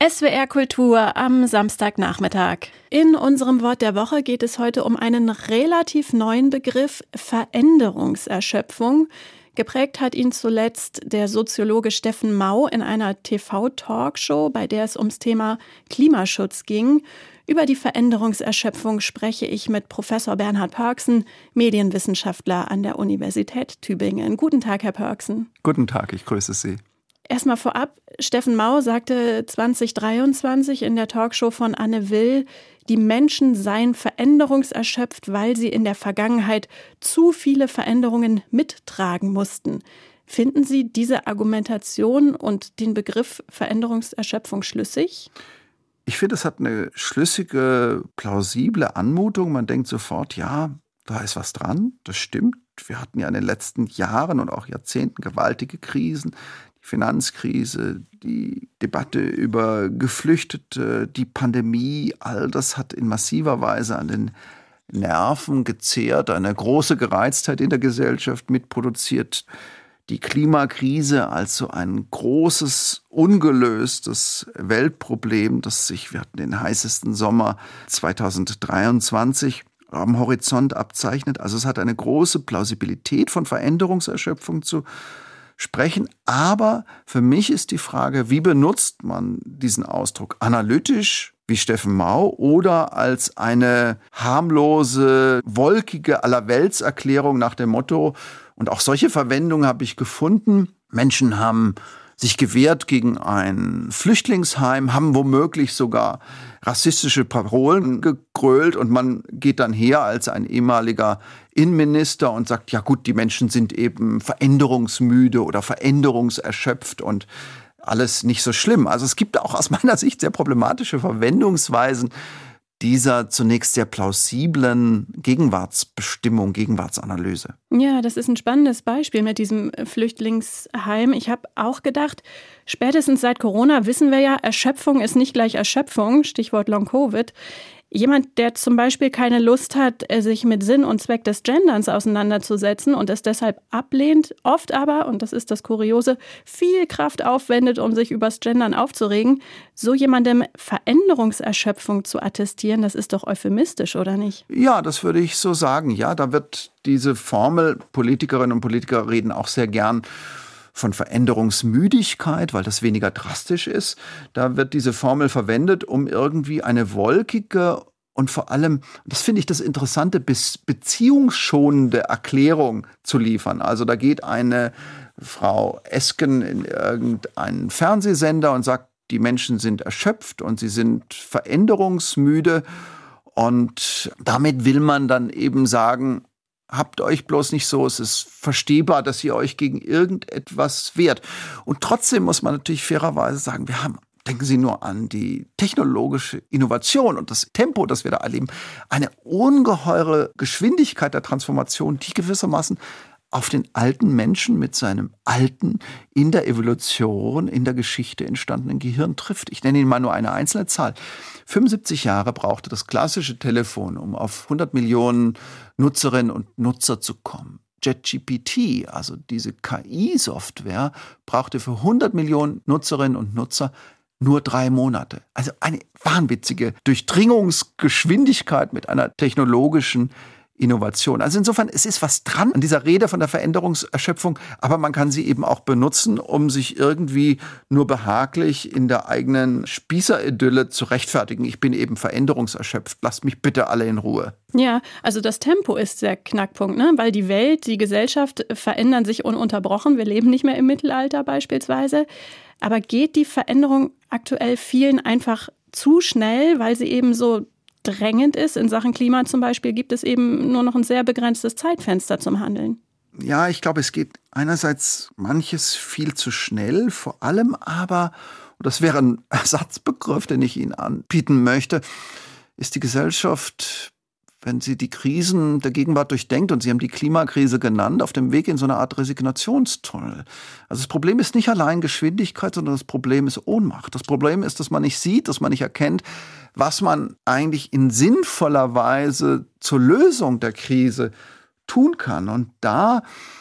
SWR Kultur am Samstagnachmittag. In unserem Wort der Woche geht es heute um einen relativ neuen Begriff, Veränderungserschöpfung. Geprägt hat ihn zuletzt der Soziologe Steffen Mau in einer TV-Talkshow, bei der es ums Thema Klimaschutz ging. Über die Veränderungserschöpfung spreche ich mit Professor Bernhard Pörksen, Medienwissenschaftler an der Universität Tübingen. Guten Tag, Herr Pörksen. Guten Tag, ich grüße Sie. Erstmal vorab, Steffen Mau sagte 2023 in der Talkshow von Anne Will, die Menschen seien veränderungserschöpft, weil sie in der Vergangenheit zu viele Veränderungen mittragen mussten. Finden Sie diese Argumentation und den Begriff Veränderungserschöpfung schlüssig? Ich finde, es hat eine schlüssige, plausible Anmutung. Man denkt sofort, ja, da ist was dran, das stimmt. Wir hatten ja in den letzten Jahren und auch Jahrzehnten gewaltige Krisen. Die Finanzkrise, die Debatte über Geflüchtete, die Pandemie, all das hat in massiver Weise an den Nerven gezehrt, eine große Gereiztheit in der Gesellschaft mitproduziert. Die Klimakrise als so ein großes, ungelöstes Weltproblem, wir hatten den heißesten Sommer 2023 am Horizont abzeichnet. Also es hat eine große Plausibilität von Veränderungserschöpfung zu sprechen. Aber für mich ist die Frage, wie benutzt man diesen Ausdruck? Analytisch, wie Steffen Mau, oder als eine harmlose, wolkige Allerweltserklärung nach dem Motto, und auch solche Verwendungen habe ich gefunden, Menschen haben sich gewehrt gegen ein Flüchtlingsheim, haben womöglich sogar rassistische Parolen gegrölt und man geht dann her als ein ehemaliger Innenminister und sagt, ja gut, die Menschen sind eben veränderungsmüde oder veränderungserschöpft und alles nicht so schlimm. Also es gibt auch aus meiner Sicht sehr problematische Verwendungsweisen dieser zunächst sehr plausiblen Gegenwartsbestimmung, Gegenwartsanalyse. Ja, das ist ein spannendes Beispiel mit diesem Flüchtlingsheim. Ich habe auch gedacht, spätestens seit Corona wissen wir ja, Erschöpfung ist nicht gleich Erschöpfung, Stichwort Long-Covid. Jemand, der zum Beispiel keine Lust hat, sich mit Sinn und Zweck des Genderns auseinanderzusetzen und es deshalb ablehnt, oft aber, und das ist das Kuriose, viel Kraft aufwendet, um sich übers Gendern aufzuregen, so jemandem Veränderungserschöpfung zu attestieren, das ist doch euphemistisch, oder nicht? Ja, das würde ich so sagen. Ja, da wird diese Formel, Politikerinnen und Politiker reden auch sehr gern von Veränderungsmüdigkeit, weil das weniger drastisch ist. Da wird diese Formel verwendet, um irgendwie eine wolkige und vor allem, das finde ich das Interessante, beziehungsschonende Erklärung zu liefern. Also da geht eine Frau Esken in irgendeinen Fernsehsender und sagt, die Menschen sind erschöpft und sie sind veränderungsmüde. Und damit will man dann eben sagen, habt euch bloß nicht so, es ist verstehbar, dass ihr euch gegen irgendetwas wehrt. Und trotzdem muss man natürlich fairerweise sagen, denken Sie nur an die technologische Innovation und das Tempo, das wir da erleben, eine ungeheure Geschwindigkeit der Transformation, die gewissermaßen auf den alten Menschen mit seinem alten, in der Evolution, in der Geschichte entstandenen Gehirn trifft. Ich nenne Ihnen mal nur eine einzelne Zahl. 75 Jahre brauchte das klassische Telefon, um auf 100 Millionen Nutzerinnen und Nutzer zu kommen. ChatGPT, also diese KI-Software, brauchte für 100 Millionen Nutzerinnen und Nutzer nur 3 Monate. Also eine wahnwitzige Durchdringungsgeschwindigkeit mit einer technologischen Innovation. Also insofern, es ist was dran an dieser Rede von der Veränderungserschöpfung, aber man kann sie eben auch benutzen, um sich irgendwie nur behaglich in der eigenen Spießeridylle zu rechtfertigen. Ich bin eben veränderungserschöpft, lasst mich bitte alle in Ruhe. Ja, also das Tempo ist der Knackpunkt, ne? Weil die Welt, die Gesellschaft verändern sich ununterbrochen. Wir leben nicht mehr im Mittelalter beispielsweise. Aber geht die Veränderung aktuell vielen einfach zu schnell, weil sie eben so drängend ist? In Sachen Klima zum Beispiel gibt es eben nur noch ein sehr begrenztes Zeitfenster zum Handeln. Ja, ich glaube, es geht einerseits manches viel zu schnell, vor allem aber, und das wäre ein Ersatzbegriff, den ich Ihnen anbieten möchte, ist die Gesellschaft, wenn sie die Krisen der Gegenwart durchdenkt, und Sie haben die Klimakrise genannt, auf dem Weg in so eine Art Resignationstunnel. Also das Problem ist nicht allein Geschwindigkeit, sondern das Problem ist Ohnmacht. Das Problem ist, dass man nicht sieht, dass man nicht erkennt, was man eigentlich in sinnvoller Weise zur Lösung der Krise tun kann. Und da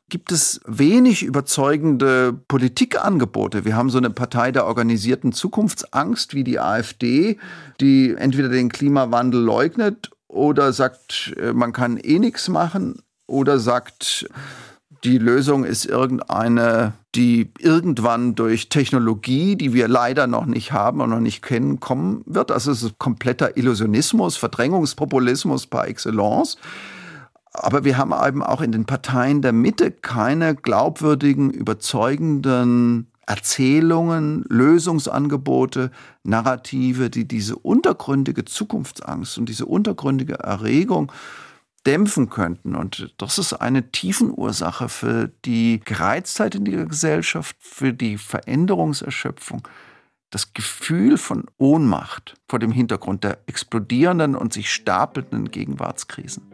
gibt es wenig überzeugende Politikangebote. Wir haben so eine Partei der organisierten Zukunftsangst wie die AfD, die entweder den Klimawandel leugnet oder sagt, man kann eh nichts machen oder sagt, die Lösung ist irgendeine, die irgendwann durch Technologie, die wir leider noch nicht haben und noch nicht kennen, kommen wird. Also es ist kompletter Illusionismus, Verdrängungspopulismus par excellence. Aber wir haben eben auch in den Parteien der Mitte keine glaubwürdigen, überzeugenden Erzählungen, Lösungsangebote, Narrative, die diese untergründige Zukunftsangst und diese untergründige Erregung dämpfen könnten. Und das ist eine Tiefenursache für die Gereiztheit in der Gesellschaft, für die Veränderungserschöpfung, das Gefühl von Ohnmacht vor dem Hintergrund der explodierenden und sich stapelnden Gegenwartskrisen.